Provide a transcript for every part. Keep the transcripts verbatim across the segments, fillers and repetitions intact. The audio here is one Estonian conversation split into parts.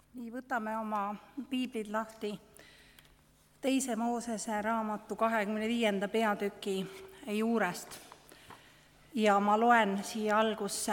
Nii, võtame oma piiblid lahti teise Moosese raamatu kahekümne viienda peatüki juurest ja ma loen siia algusse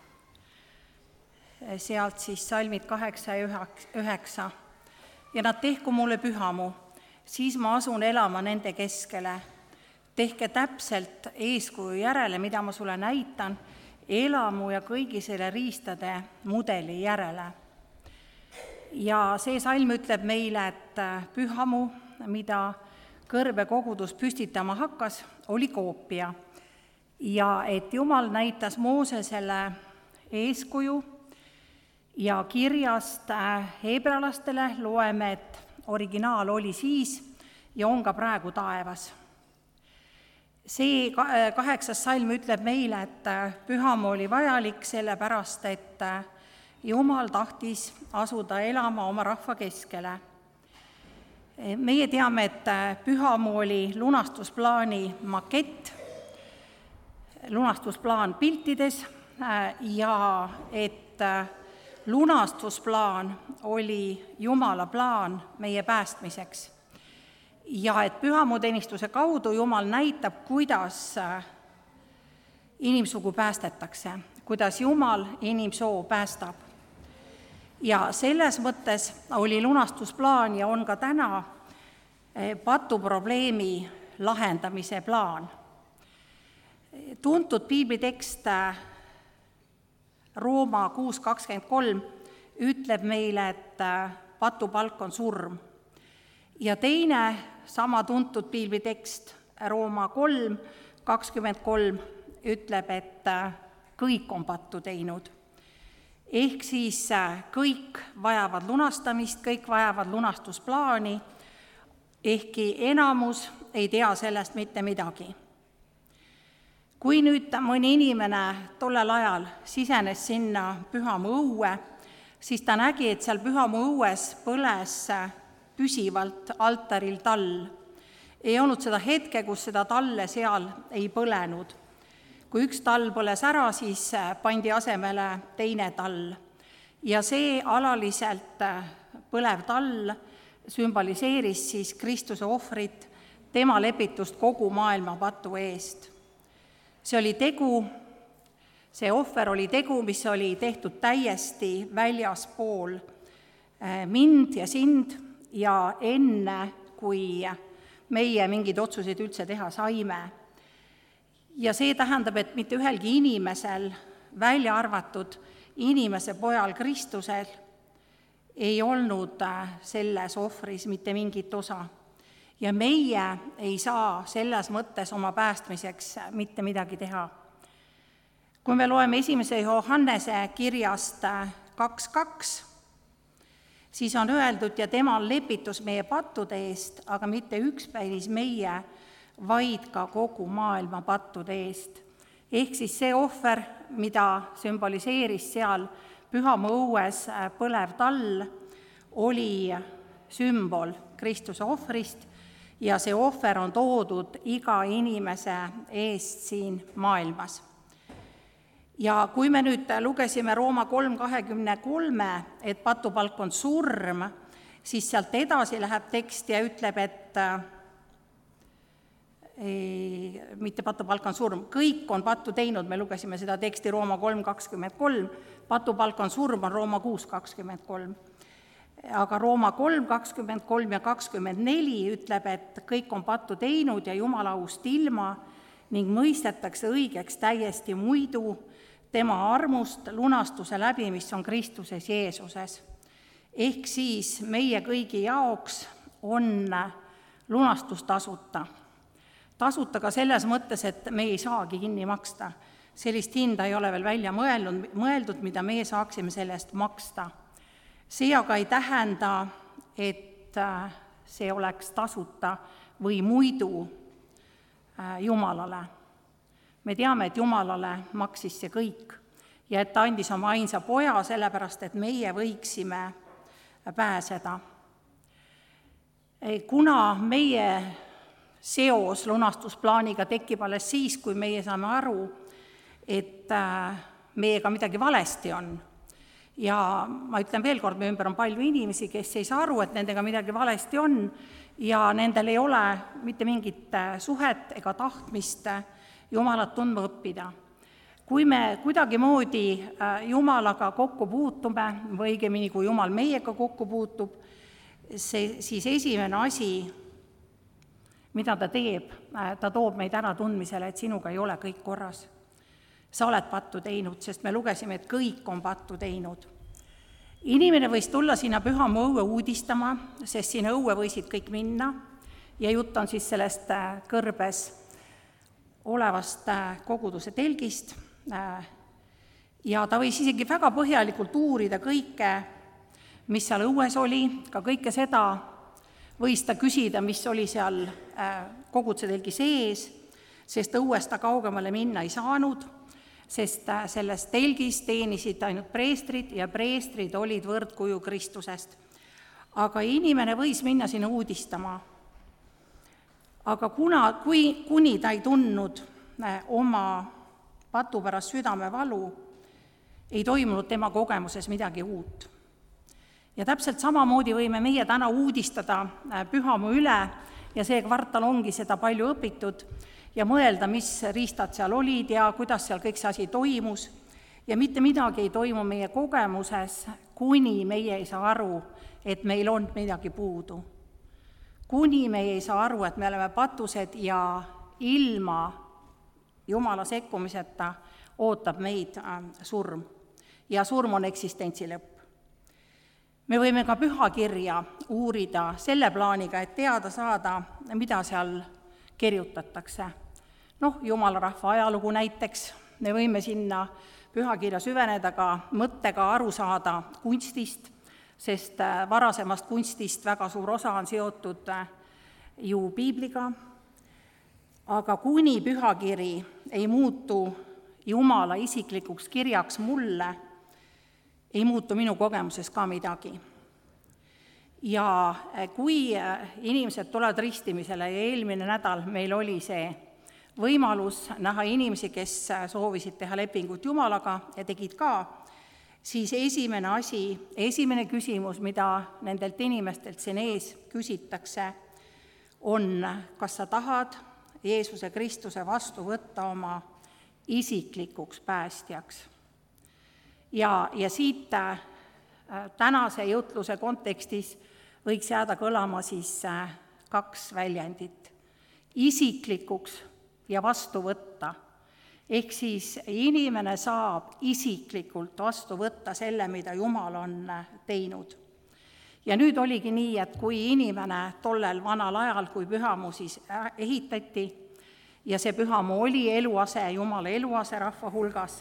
sealt siis salmid kaheksa ja üheksa. Ja nad tehku mulle pühamu, siis ma asun elama nende keskele. Tehke täpselt eeskuju järele, mida ma sulle näitan, elamu ja kõigi selle riistade mudeli järele. Ja see salm ütleb meile, et pühamu, mida kõrbekogudus püstitama hakkas, oli koopia. Ja et Jumal näitas Moosesele eeskuju ja kirjast heebrealastele loeme, et originaal oli siis ja on ka praegu taevas. See kaheksas salm ütleb meile, et pühamu oli vajalik sellepärast, et Jumal tahtis asuda elama oma rahva keskele. Meie teame, et pühamu oli lunastusplaani makett, lunastusplaan piltides ja et lunastusplaan oli Jumala plaan meie päästmiseks. Ja et pühamuteenistuse kaudu Jumal näitab, kuidas inimsugu päästetakse, kuidas Jumal inimsoo päästab. Ja selles mõttes oli lunastusplaan ja on ka täna patuprobleemi lahendamise plaan. Tuntud piiblitekst Rooma kuus kakskümmend kolm ütleb meile, et patupalk on surm. Ja teine sama tuntud piiblitekst Rooma kolm kakskümmend kolm ütleb, et kõik on pattu teinud. Ehk siis kõik vajavad lunastamist, kõik vajavad lunastusplaani, ehkki enamus ei tea sellest mitte midagi. Kui nüüd mõni inimene tollel ajal sisenes sinna pühamu õue, siis ta nägi, et seal pühamu õues põles püsivalt altaril tall. Ei olnud seda hetke, kus seda talle seal ei põlenud. Kui üks tall põles ära, siis pandi asemele teine tall. Ja see alaliselt põlev tall sümboliseeris siis Kristuse ohvrit, tema lepitust kogu maailma patu eest. See oli tegu, see ohver oli tegu, mis oli tehtud täiesti väljaspool mind ja sind ja enne, kui meie mingeid otsuseid üldse teha saime. Ja see tähendab, et mitte ühelgi inimesel, välja arvatud inimese pojal Kristusel, ei olnud selles ohvris mitte mingit osa. Ja meie ei saa selles mõttes oma päästmiseks mitte midagi teha. Kui me loeme esimese Johannese kirjast kaks kaks, siis on öeldud, ja tema on lepitus meie pattude eest, aga mitte ükspäivis meie, vaid ka kogu maailma pattude eest. Ehk siis see ohver, mida sümboliseeris seal pühamu õues põlev tall, oli sümbol Kristuse ohvrist ja see ohver on toodud iga inimese eest siin maailmas. Ja kui me nüüd lugesime Rooma kolm kakskümmend kolm, et patupalk on surm, siis sealt edasi läheb tekst ja ütleb, et Ei, mitte patupalk on surm, kõik on pattu teinud, me lugesime seda teksti Rooma kolm kakskümmend kolm, patupalk on surm on Rooma kuus kakskümmend kolm. Aga Rooma kolm kakskümmend kolm ja kakskümmend neli ütleb, et kõik on pattu teinud ja Jumala aust ilma ning mõistetakse õigeks täiesti muidu tema armust lunastuse läbi, mis on Kristuses Jeesuses. Ehk siis meie kõigi jaoks on lunastus tasuta. Tasuta ka selles mõttes, et me ei saagi kinni maksta. Sellist hinda ei ole veel välja mõeldud, mõeldud, mida meie saaksime sellest maksta. See aga ei tähenda, et see oleks tasuta või muidu Jumalale. Me teame, et Jumalale maksis see kõik ja et ta andis oma ainsa poja sellepärast, et meie võiksime pääseda. Kuna meie seos lunastusplaaniga tekib alles siis, kui meie saame aru, et meiega midagi valesti on Ja ma ütlen veel kord, me ümber on palju inimesi, kes ei saa aru, et nendega midagi valesti on ja nendel ei ole mitte mingit suhet ega tahtmist Jumalat tundma õppida. Kui me kuidagimoodi Jumalaga kokku puutume, või õigemini, kui Jumal meiega kokku puutub, see, siis esimene asi, mida ta teeb, ta toob meid ära tundmisele, et sinuga ei ole kõik korras. Sa oled pattu teinud, sest me lugesime, et kõik on pattu teinud. Inimene võis tulla sinna Pühamu õue uudistama, sest sinna õue võisid kõik minna ja jutt on siis sellest kõrbes olevast koguduse telgist ja ta võis isegi väga põhjalikult uurida kõike, mis seal õues oli, ka kõike seda võis ta küsida, mis oli seal koguduse telgi sees, sest õuest ta kaugemale minna ei saanud, sest selles telgis teenisid ainult preestrid ja preestrid olid võrdkuju Kristusest. Aga inimene võis minna sinna uudistama. Aga kuna, kui, kuni ta ei tundnud oma patu pärast südamevalu, ei toimunud tema kogemuses midagi uut. Ja täpselt samamoodi võime meie täna uudistada Pühamu üle ja see kvartal ongi seda palju õpitud ja mõelda, mis riistad seal olid ja kuidas seal kõik see asi toimus. Ja mitte midagi ei toimu meie kogemuses, kuni meie ei saa aru, et meil on midagi puudu. Kuni meie ei saa aru, et me oleme patused ja ilma Jumala sekkumiseta ootab meid surm. Ja surm on eksistentsi lõpp. Me võime ka pühakirja uurida selle plaaniga, et teada saada, mida seal kirjutatakse. Noh, Jumala rahva ajalugu näiteks, me võime sinna pühakirja süveneda ka mõttega aru saada kunstist, sest varasemast kunstist väga suur osa on seotud ju piibliga, aga kuni pühakiri ei muutu Jumala isiklikuks kirjaks mulle, ei muutu minu kogemuses ka midagi. Ja kui inimesed tulevad ristimisele ja eelmine nädal meil oli see võimalus näha inimesi, kes soovisid teha lepingut Jumalaga ja tegid ka, siis esimene asi, esimene küsimus, mida nendelt inimestelt siin ees küsitakse, on, kas sa tahad Jeesuse Kristuse vastu võtta oma isiklikuks päästjaks. Ja, ja siit äh, tänase jutluse kontekstis võiks jääda kõlama siis äh, kaks väljendit. Isiklikuks ja vastu võtta. Ehk siis inimene saab isiklikult vastu võtta selle, mida Jumal on teinud. Ja nüüd oligi nii, et kui inimene tollel vanal ajal, kui Pühamu siis ehitati, ja see Pühamu oli eluase, Jumala eluase rahva hulgas,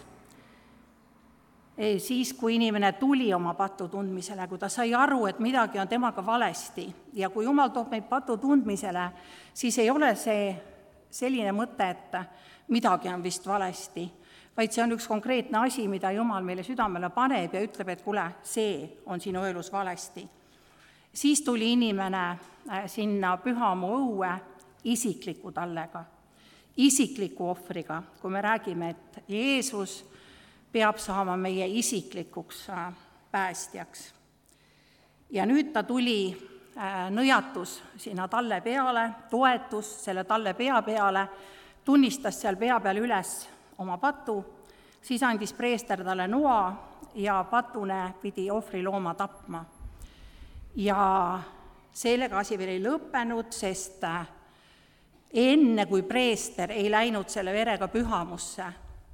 siis, kui inimene tuli oma patu tundmisele, kui ta sai aru, et midagi on temaga valesti ja kui Jumal toob meid patu tundmisele, siis ei ole see selline mõte, et midagi on vist valesti, vaid see on üks konkreetne asi, mida Jumal meile südamele paneb ja ütleb, et kuule, see on sinu elus valesti. Siis tuli inimene sinna Pühamu õue isikliku tallega, isikliku ohvriga, kui me räägime, et Jeesus peab saama meie isiklikuks päästjaks. Ja nüüd ta tuli nõjatus sinna talle peale, toetus selle talle pea peale, tunnistas seal pea peal üles oma patu, siis andis preester talle noa ja patune pidi ohvrilooma tapma. Ja sellega asi veel ei lõppenud, sest enne kui preester ei läinud selle verega pühamusse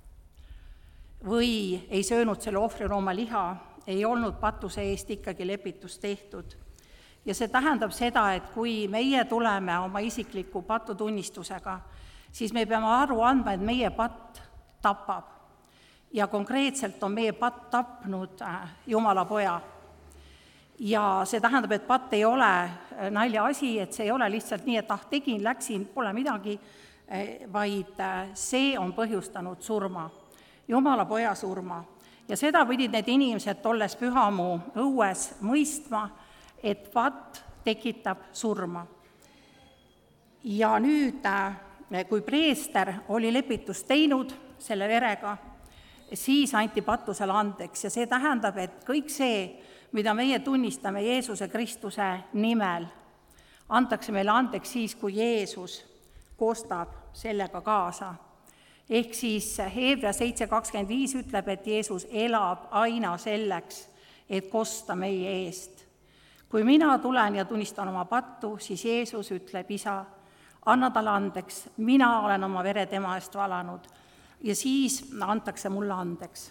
või ei söönud selle ohvrilooma liha, ei olnud patuse eest ikkagi lepitus tehtud. Ja see tähendab seda, et kui meie tuleme oma isikliku patutunnistusega, siis me peame aru andma, et meie patt tapab. Ja konkreetselt on meie patt tapnud Jumala poja. Ja see tähendab, et patt ei ole nalja asi, et see ei ole lihtsalt nii, et ah, tegin, läksin, pole midagi, vaid see on põhjustanud surma. Jumala poja surma. Ja seda pidid need inimesed tolles Pühamu õues mõistma, et patt tekitab surma. Ja nüüd, kui preester oli lepitust teinud selle verega, siis anti patusele andeks ja see tähendab, et kõik see, mida meie tunnistame Jeesuse Kristuse nimel, antakse meile andeks siis, kui Jeesus kostab sellega kaasa. Ehk siis Hebra seitse kakskümmend viis ütleb, et Jeesus elab aina selleks, et kosta meie eest. Kui mina tulen ja tunnistan oma pattu, siis Jeesus ütleb, isa, anna talle andeks, mina olen oma vere tema eest valanud ja siis antakse mulle andeks.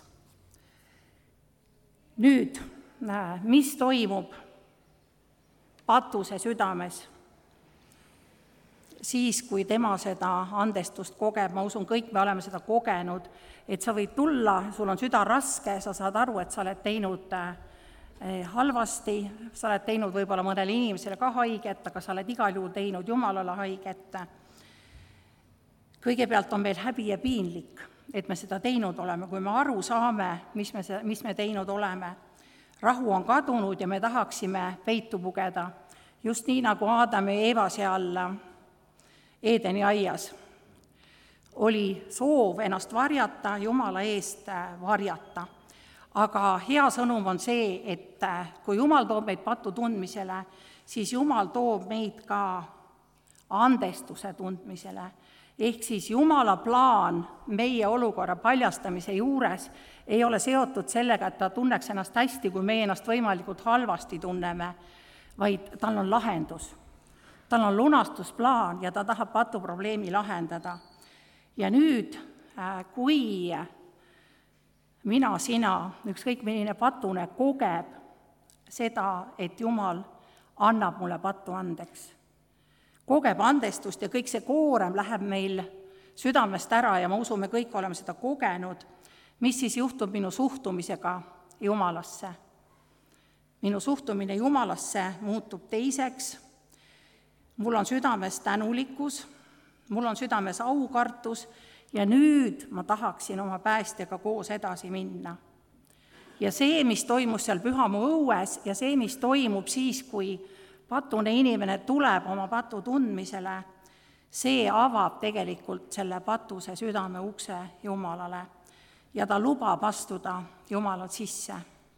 Nüüd, mis toimub patuse südames? Siis, kui tema seda andestust kogeb, ma usun, kõik me oleme seda kogenud, et sa võid tulla, sul on süda raske, sa saad aru, et sa oled teinud halvasti, sa oled teinud võib-olla mõnele inimesele ka haiget, aga sa oled igal juhul teinud Jumalale haiget. Kõigepealt on meil häbi ja piinlik, et me seda teinud oleme, kui me aru saame, mis me, mis me teinud oleme. Rahu on kadunud ja me tahaksime peitu pugeda, just nii nagu Aadam ja Eeva seal Eedeni aias. Oli soov ennast varjata, Jumala eest varjata. Aga hea sõnum on see, et kui Jumal toob meid patu tundmisele, siis Jumal toob meid ka andestuse tundmisele. Ehk siis Jumala plaan meie olukorra paljastamise juures ei ole seotud sellega, et ta tunneks ennast hästi, kui meie ennast võimalikult halvasti tunneme, vaid tal on lahendus. Tal on lunastusplaan ja ta tahab patuprobleemi lahendada. Ja nüüd, kui mina, sina, ükskõik milline patune kogeb seda, et Jumal annab mulle patu andeks, kogeb andestust ja kõik see koorem läheb meil südamest ära ja ma usun, me kõik oleme seda kogenud, mis siis juhtub minu suhtumisega Jumalasse. Minu suhtumine Jumalasse muutub teiseks, mul on südames tänulikkus, mul on südames aukartus ja nüüd ma tahaksin oma päästjaga koos edasi minna. Ja see, mis toimus seal Pühamu õues ja see, mis toimub siis, kui patune inimene tuleb oma patu tundmisele, see avab tegelikult selle patuse südame ukse Jumalale ja ta lubab astuda Jumalat sisse.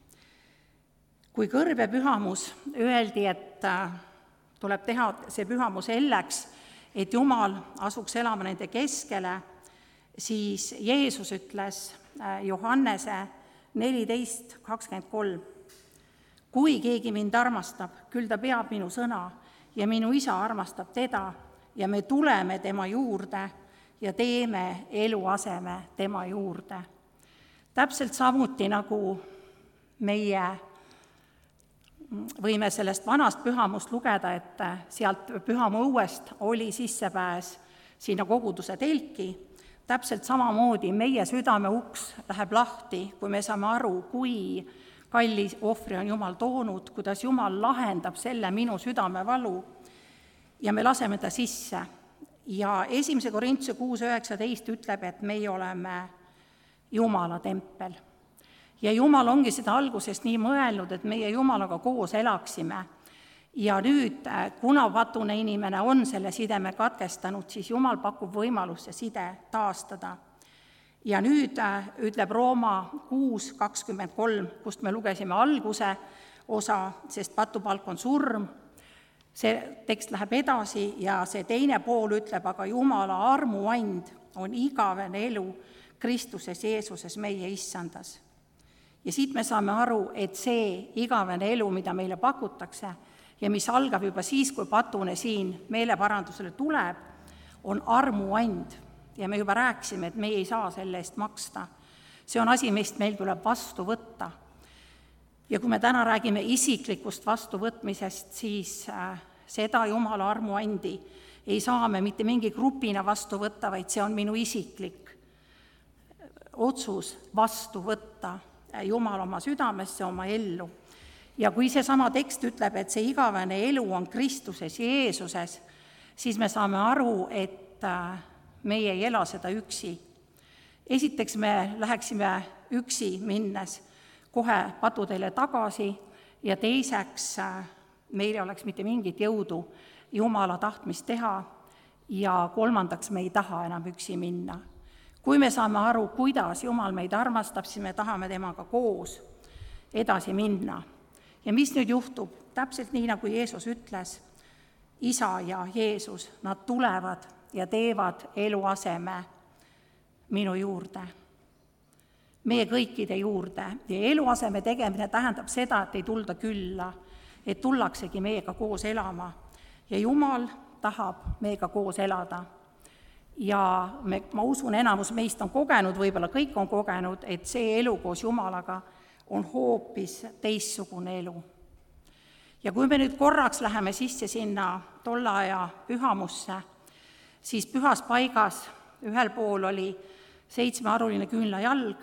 Kui kõrbe pühamus öeldi, et tuleb teha see pühamu selleks, et Jumal asuks elama nende keskele, siis Jeesus ütles Johannese neliteist kakskümmend kolm. Kui keegi mind armastab, küll ta peab minu sõna ja minu isa armastab teda ja me tuleme tema juurde ja teeme eluaseme tema juurde. Täpselt samuti nagu meie võime sellest vanast pühamust lugeda, et sealt pühamu õuest oli sissepääs sinna koguduse telki. Täpselt samamoodi meie südame uks läheb lahti, kui me saame aru, kui kalli ohvri on Jumal toonud, kuidas Jumal lahendab selle minu südame valu ja me laseme ta sisse. Ja esimese Korintuse kuus üheksateist ütleb, et meie oleme Jumala tempel. Ja Jumal ongi seda algusest nii mõelnud, et meie Jumalaga koos elaksime. Ja nüüd, kuna patune inimene on selle sideme katkestanud, siis Jumal pakub võimalust see side taastada. Ja nüüd ütleb Rooma kuus kakskümmend kolm, kust me lugesime alguse osa, sest patupalk on surm. See tekst läheb edasi ja see teine pool ütleb, aga Jumala armuand on igavene elu Kristuses Jeesuses meie issandas. Ja siit me saame aru, et see igavene elu, mida meile pakutakse ja mis algab juba siis, kui patune siin meeleparandusele tuleb, on armuand. Ja me juba rääkisime, et me ei saa selle eest maksta. See on asi, mis meil tuleb vastu võtta. Ja kui me täna räägime isiklikust vastuvõtmisest, siis seda Jumala armuandi ei saa me mitte mingi grupina vastu võtta, vaid see on minu isiklik otsus vastu võtta Jumal oma südamesse, oma ellu. Ja kui see sama tekst ütleb, et see igavene elu on Kristuses Jeesuses, siis me saame aru, et meie ei ela seda üksi. Esiteks me läheksime üksi minnes kohe patuteile tagasi ja teiseks meil ei oleks mitte mingit jõudu Jumala tahtmist teha ja kolmandaks me ei taha enam üksi minna. kui me saame aru, kuidas Jumal meid armastab, siis me tahame temaga koos edasi minna. Ja mis nüüd juhtub? Täpselt nii, nagu Jeesus ütles, Isa ja Jeesus, nad tulevad ja teevad eluaseme minu juurde, meie kõikide juurde. Ja eluaseme tegemine tähendab seda, et ei tulda külla, et tullaksegi meiega koos elama. Ja Jumal tahab meiega koos elada. Ja me, ma usun, enamus meist on kogenud, võib-olla kõik on kogenud, et see elu koos Jumalaga on hoopis teistsugune elu. Ja kui me nüüd korraks läheme sisse sinna tolle aja pühamusse, siis pühas paigas ühel pool oli seitsmearuline küünlajalg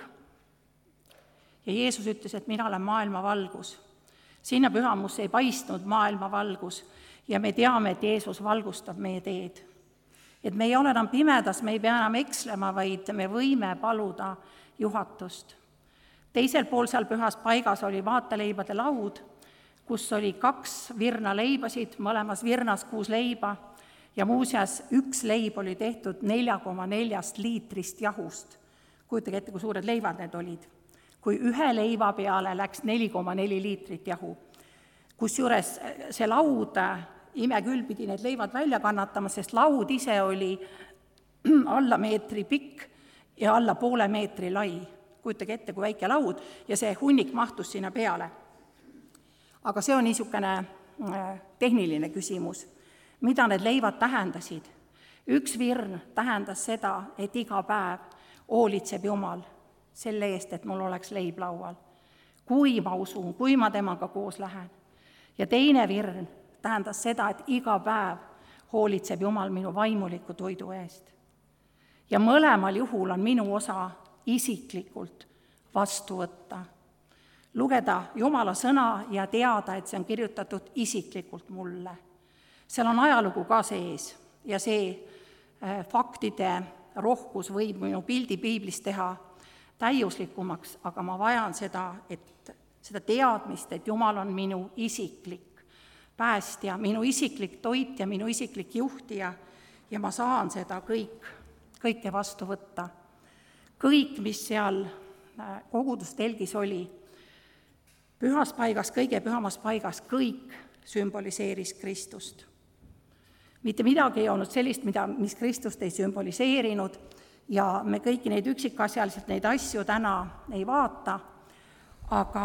ja Jeesus ütles, et mina olen maailma valgus. Sinna pühamusse ei paistnud maailma valgus ja me teame, et Jeesus valgustab meie teed. Et me ei ole enam pimedas, me ei pea enam ekslema, vaid me võime paluda juhatust. Teisel pool seal pühas paigas oli vaateleibade laud, kus oli kaks virna leibasid, mõlemas virnas kuus leiba ja muuseas üks leib oli tehtud nelja koma neljast liitrist jahust. Kujutage ette, kui suured leivad need olid. Kui ühe leiva peale läks neli koma neli liitrit jahu. Kusjuures see laud, ime küll pidi need leivad välja kannatama, sest laud ise oli alla meetri pikk ja alla poole meetri lai. Kujutage ette, kui väike laud ja see hunnik mahtus sinna peale. Aga see on niisugune tehniline küsimus. Mida need leivad tähendasid? Üks virn tähendas seda, et iga päev hoolitseb Jumal selle eest, et mul oleks leib laual. Kui ma usun, kui ma temaga koos lähen. Ja teine virn tähendas seda, et iga päev hoolitseb Jumal minu vaimuliku toidu eest. Ja mõlemal juhul on minu osa isiklikult vastu võtta. Lugeda Jumala sõna ja teada, et see on kirjutatud isiklikult mulle. Seal on ajalugu ka sees ja see faktide rohkus võib minu pildi piiblis teha täiuslikumaks, aga ma vajan seda, et, seda teadmist, et Jumal on minu isiklik päästja, minu isiklik toitja, minu isiklik juhtija ja ma saan seda kõik, kõike vastu võtta. Kõik, mis seal kogudustelgis oli, pühas paigas, kõige pühamas paigas, kõik sümboliseeris Kristust. Mitte midagi ei olnud sellist, mida, mis Kristust ei sümboliseerinud ja me kõiki neid üksikasjaliselt neid asju täna ei vaata, aga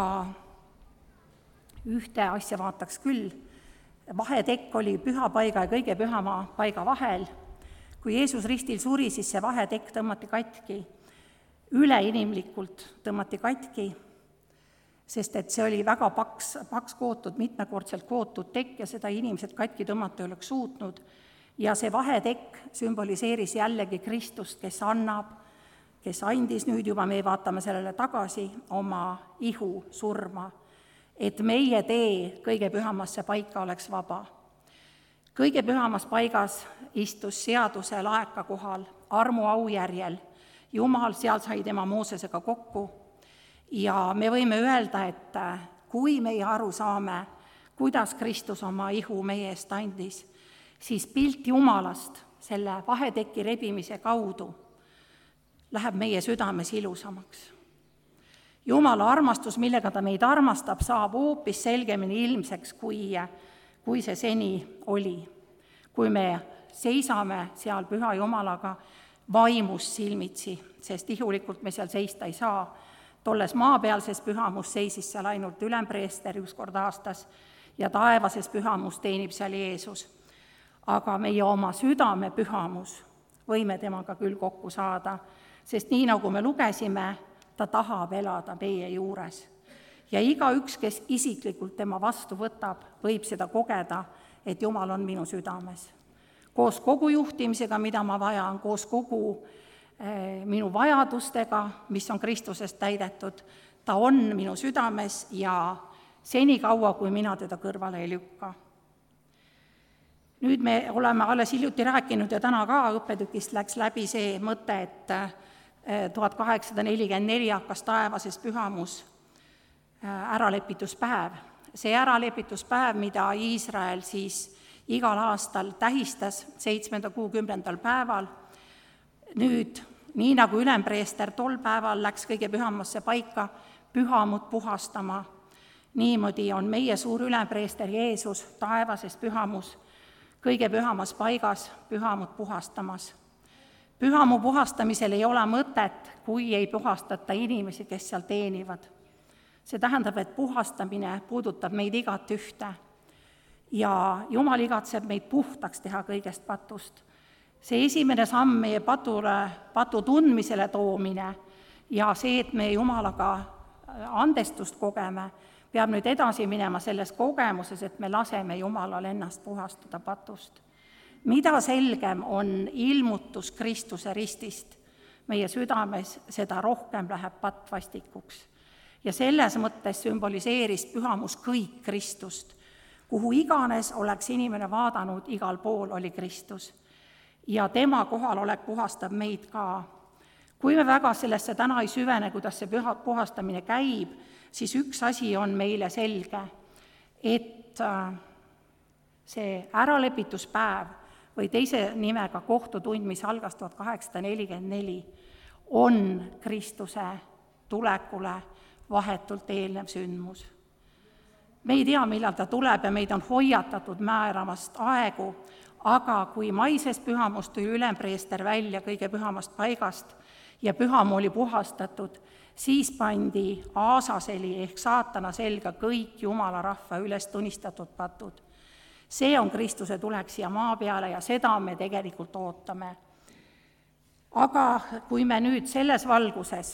ühte asja vaataks küll. Vahetekk oli püha paiga ja kõige pühama paiga vahel. Kui Jeesus ristil suri, siis see vahetekk tõmmati katki. Üleinimlikult tõmmati katki, sest et see oli väga paks, paks kootud, mitmekordselt kootud tekk ja seda inimesed katki tõmmata ei oleks suutnud. Ja see vahetekk sümboliseeris jällegi Kristust, kes annab, kes andis nüüd juba, me vaatame sellele tagasi, oma ihu surma, et meie tee kõige pühamasse paika oleks vaba. Kõige pühamas paigas istus seaduse laeka kohal, armu aujärjel. Jumal seal sai tema Moosesega kokku. Ja me võime öelda, et kui meie aru saame, kuidas Kristus oma ihu meie eest andis, siis pilt Jumalast selle vaheteki rebimise kaudu läheb meie südames ilusamaks. Jumala armastus, millega ta meid armastab, saab hoopis selgemini ilmseks, kui, kui see seni oli. Kui me seisame seal püha Jumalaga vaimus silmitsi, sest ihulikult me seal seista ei saa. Tolles maapealses pühamus seisis seal ainult ülempreester üks kord aastas ja taevases pühamus teenib seal Jeesus. Aga meie oma südame pühamus võime temaga küll kokku saada, sest nii nagu me lugesime, ta tahab elada meie juures. Ja igaüks, kes isiklikult tema vastu võtab, võib seda kogeda, et Jumal on minu südames. Koos kogu juhtimisega, mida ma vajan, koos kogu minu vajadustega, mis on Kristusest täidetud, ta on minu südames ja senikaua, kui mina teda kõrvale ei lükka. Nüüd me oleme alles hiljuti rääkinud ja täna ka õppetükist läks läbi see mõte, et tuhat kaheksasada nelikümmend neli hakkas taevases pühamus äralepituspäev. See äralepituspäev, mida Iisrael siis igal aastal tähistas seitsmenda kuu kümnendal päeval, nüüd nii nagu ülempreester tol päeval läks kõige pühamasse paika pühamut puhastama, niimoodi on meie suur ülempreester Jeesus taevases pühamus, kõige pühamas paigas pühamut puhastamas. Pühamu puhastamisel ei ole mõtet, kui ei puhastata inimesi, kes seal teenivad. See tähendab, et puhastamine puudutab meid igat ühte ja Jumal igatseb meid puhtaks teha kõigest patust. See esimene samm meie patule, patu tundmisele toomine ja see, et me Jumalaga andestust kogeme, peab nüüd edasi minema selles kogemuses, et me laseme Jumalal ennast puhastada patust. Mida selgem on ilmutus Kristuse ristist meie südames, seda rohkem läheb patt vastikuks. Ja selles mõttes sümboliseeris pühamus kõik Kristust. Kuhu iganes oleks inimene vaadanud, igal pool oli Kristus. Ja tema kohalolek puhastab meid ka. Kui me väga sellesse täna ei süvene, kuidas see püha, puhastamine käib, siis üks asi on meile selge, et see äralepituspäev või teise nimega kohtutund, mis algas tuhat kaheksasada nelikümmend neli, on Kristuse tulekule vahetult eelnev sündmus. Me ei tea, millal ta tuleb ja meid on hoiatatud määramast aegu, aga kui maises pühamust tuli ülempreester välja kõige pühamast paigast ja pühamu oli puhastatud, siis pandi aasaseli ehk saatana selga kõik Jumala rahva üles tunnistatud patud. See on Kristuse tulek siia maa peale ja seda me tegelikult ootame. Aga kui me nüüd selles valguses,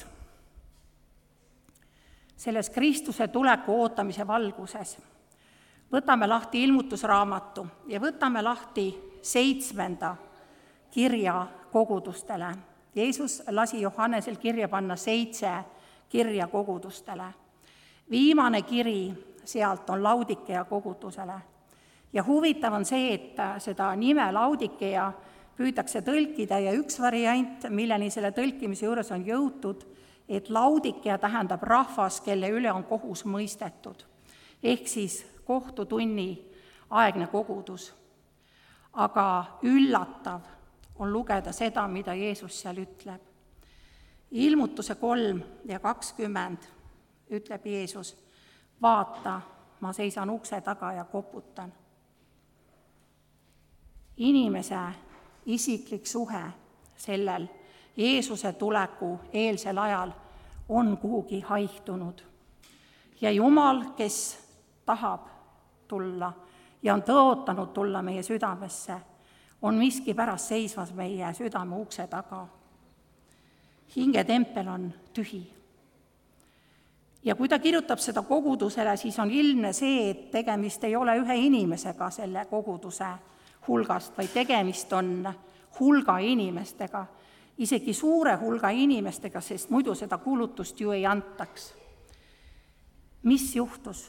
selles Kristuse tuleku ootamise valguses, võtame lahti ilmutusraamatu ja võtame lahti seitsmenda kirja kogudustele. Jeesus lasi Johannesel kirja panna seitse kirja kogudustele. Viimane kiri sealt on Laudikea kogudusele. Ja huvitav on see, et seda nime Laudikea püütakse tõlkida ja üks variant, milleni selle tõlkimise juures on jõutud, et Laudikea tähendab rahvas, kelle üle on kohus mõistetud, ehk siis kohtutunni aegne kogudus. Aga üllatav on lugeda seda, mida Jeesus seal ütleb. Ilmutuse kolm ja kakskümmend ütleb Jeesus, vaata, ma seisan ukse taga ja koputan. Inimese isiklik suhe sellel Jeesuse tuleku eelsel ajal on kuhugi haihtunud. Ja Jumal, kes tahab tulla ja on tõotanud tulla meie südamesse, on miski pärast seismas meie südame ukse taga. Hingetempel on tühi. Ja kui ta kirjutab seda kogudusele, siis on ilmne see, et tegemist ei ole ühe inimesega selle koguduse hulgast, vaid tegemist on hulga inimestega, isegi suure hulga inimestega, sest muidu seda kuulutust ju ei antaks. Mis juhtus?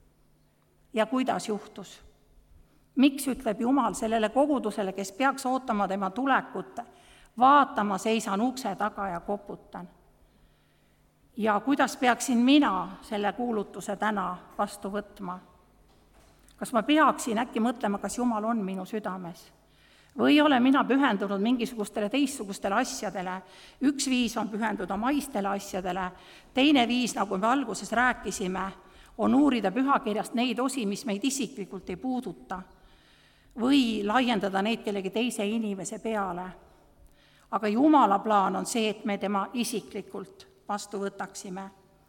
Ja kuidas juhtus? Miks ütleb Jumal sellele kogudusele, kes peaks ootama tema tulekut, vaatama, seisan ukse taga ja koputan? Ja kuidas peaksin mina selle kuulutuse täna vastu võtma? Kas ma peaksin äkki mõtlema, kas Jumal on minu südames? Või ole mina pühendunud mingisugustele teistsugustele asjadele? Üks viis on pühenduda maistele asjadele, teine viis, nagu me alguses rääkisime, on uurida pühakirjast neid osi, mis meid isiklikult ei puuduta, või laiendada neid kellegi teise inimese peale. Aga Jumala plaan on see, et me tema isiklikult vastu võtaksime.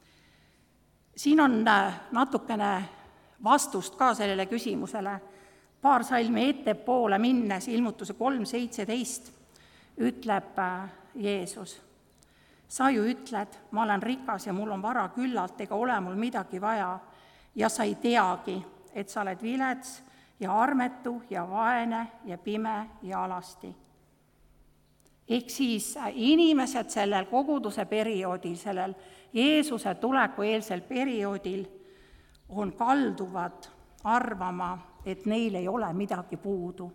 Siin on natukene vastust ka sellele küsimusele. Paar salmi ettepoole minnes, ilmutuse kolm seitseteist, ütleb Jeesus. Sa ju ütled, ma olen rikas ja mul on vara küllalt, ega ole mul midagi vaja. Ja sa ei teagi, et sa oled vilets ja armetu ja vaene ja pime ja alasti. Ehk siis inimesed sellel koguduse perioodil, sellel Jeesuse tuleku eelsel perioodil on kalduvad arvama, et neil ei ole midagi puudu.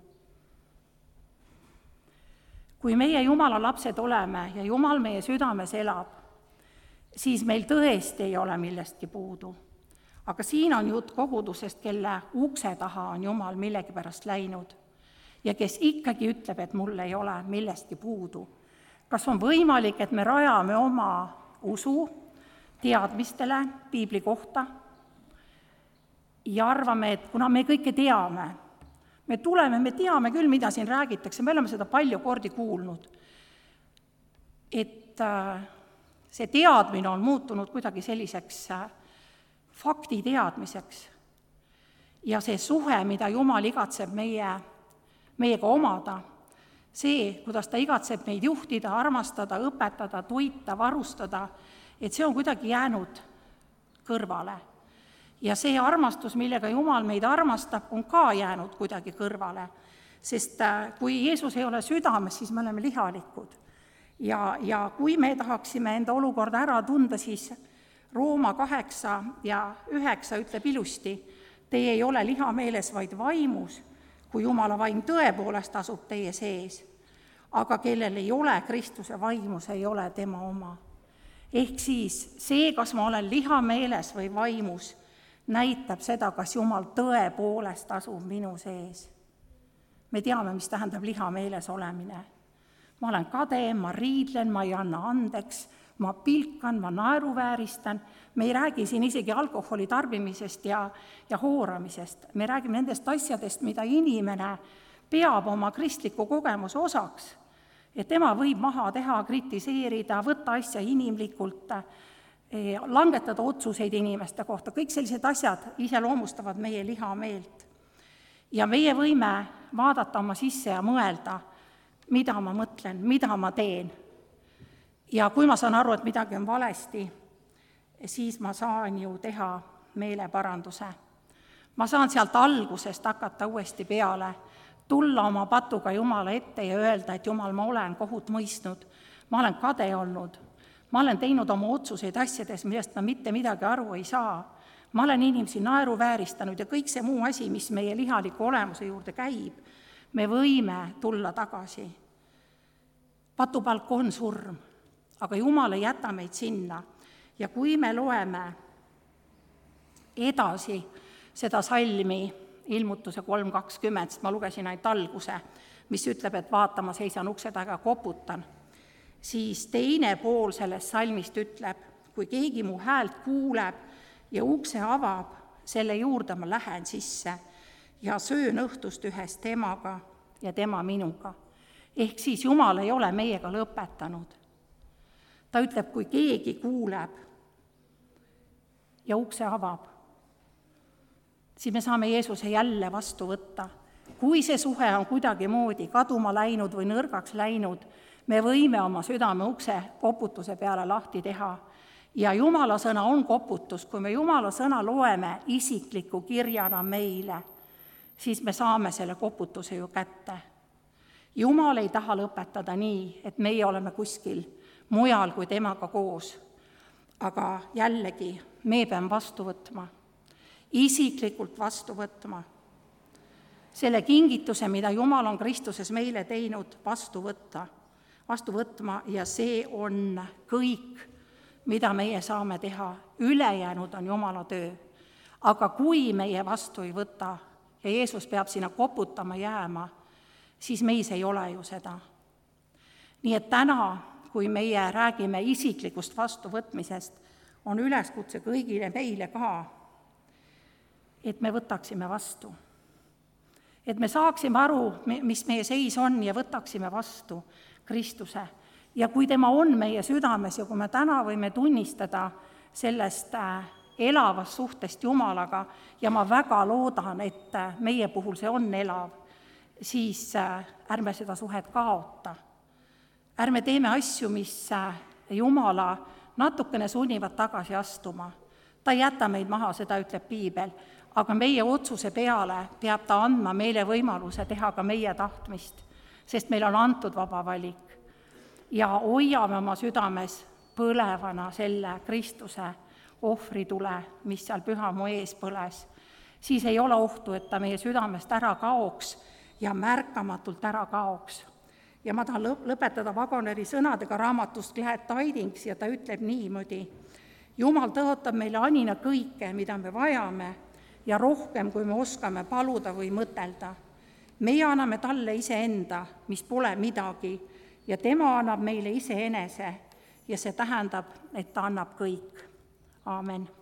Kui meie Jumala lapsed oleme ja Jumal meie südames elab, siis meil tõesti ei ole millestki puudu. Aga siin on jutt kogudusest, kelle ukse taha on Jumal millegipärast läinud ja kes ikkagi ütleb, et mul ei ole millestki puudu. kas on võimalik, et me rajame oma usu teadmistele piibli kohta ja arvame, et kuna me kõike teame, me tuleme, me teame küll, mida siin räägitakse, me oleme seda palju kordi kuulnud, et see teadmine on muutunud kuidagi selliseks fakti teadmiseks. Ja see suhe, mida Jumal igatseb meie, meiega omada, see, kuidas ta igatseb meid juhtida, armastada, õpetada, toita, varustada, et see on kuidagi jäänud kõrvale. Ja see armastus, millega Jumal meid armastab, on ka jäänud kuidagi kõrvale. Sest kui Jeesus ei ole südames, siis me oleme lihalikud. Ja, ja kui me tahaksime enda olukorda ära tunda, siis Rooma kaheksa ja üheksa ütleb ilusti, teie ei ole lihameeles, vaid vaimus, kui Jumala vaim tõepoolest asub teie sees. Aga kellel ei ole Kristuse vaimus, ei ole tema oma. Ehk siis see, kas ma olen lihameeles või vaimus, näitab seda, kas Jumal tõepoolest asub minu sees. Me teame, mis tähendab lihameeles olemine. Ma olen kade, ma riidlen, ma ei anna andeks, ma pilkan, ma naeruvääristan. Me ei räägi siin isegi alkoholi tarbimisest ja, ja hooramisest. Me räägime nendest asjadest, mida inimene peab oma kristliku kogemuse osaks. Et tema võib maha teha, kritiseerida, võtta asja inimlikult, langetada otsuseid inimeste kohta. Kõik sellised asjad iseloomustavad meie lihameelt. Ja meie võime vaadata oma sisse ja mõelda, mida ma mõtlen, mida ma teen. Ja kui ma saan aru, et midagi on valesti, siis ma saan ju teha meeleparanduse. Ma saan sealt algusest hakata uuesti peale, tulla oma patuga Jumala ette ja öelda, et Jumal, ma olen kohut mõistnud, ma olen kade olnud, ma olen teinud oma otsuseid asjades, millest ma mitte midagi aru ei saa, ma olen inimesi naeruvääristanud ja kõik see muu asi, mis meie lihaliku olemuse juurde käib, me võime tulla tagasi. Patupalk on surm, aga Jumal ei jäta meid sinna. Ja kui me loeme edasi seda salmi ilmutuse kolm kakskümmend, sest ma lugesin ainult alguse, mis ütleb, et vaata, ma seisan ukse taga ja koputan, siis teine pool sellest salmist ütleb, kui keegi mu häält kuuleb ja ukse avab, selle juurde ma lähen sisse ja söön õhtust ühes temaga ja tema minuga. Ehk siis Jumal ei ole meiega lõpetanud. Ta ütleb, kui keegi kuuleb ja ukse avab, siis me saame Jeesuse jälle vastu võtta. Kui see suhe on kuidagi moodi kaduma läinud või nõrgaks läinud, me võime oma südame ukse koputuse peale lahti teha. Ja Jumala sõna on koputus, kui me Jumala sõna loeme isikliku kirjana meile, siis me saame selle koputuse ju kätte. Jumal ei taha lõpetada nii, et meie oleme kuskil mujal kui temaga koos. Aga jällegi, me peame vastu võtma, isiklikult vastu võtma. Selle kingituse, mida Jumal on Kristuses meile teinud, vastu võtta, vastu võtma ja see on kõik, mida meie saame teha. Ülejäänud on Jumala töö. Aga kui meie vastu ei võta ja Jeesus peab sinna koputama jääma, siis meis ei ole ju seda. Nii et täna, kui meie räägime isiklikust vastuvõtmisest, on üleskutse kõigile meile ka, et me võtaksime vastu. Et me saaksime aru, mis meie seis on ja võtaksime vastu Kristuse. Ja kui tema on meie südames ja kui me täna võime tunnistada sellest elavast suhtest Jumalaga ja ma väga loodan, et meie puhul see on elav, siis ärme seda suhet kaota. Ärme teeme asju, mis Jumala natukene sunnivad tagasi astuma. Ta ei jäta meid maha, seda ütleb Piibel, aga meie otsuse peale peab ta andma meile võimaluse teha ka meie tahtmist, sest meil on antud vaba valik. Ja hoiame oma südames põlevana selle Kristuse ohvritule, mis seal pühamu ees põles. Siis ei ole ohtu, et ta meie südamest ära kaoks ja märkamatult ära kaoks. Ja ma tahan lõpetada Wagoneri sõnadega raamatust Glad Tidings ja ta ütleb niimoodi. Jumal tõotab meile anina kõike, mida me vajame ja rohkem, kui me oskame paluda või mõtelda. Meie anname talle iseenda, mis pole midagi, ja tema annab meile iseenese ja see tähendab, et ta annab kõik. Aamen.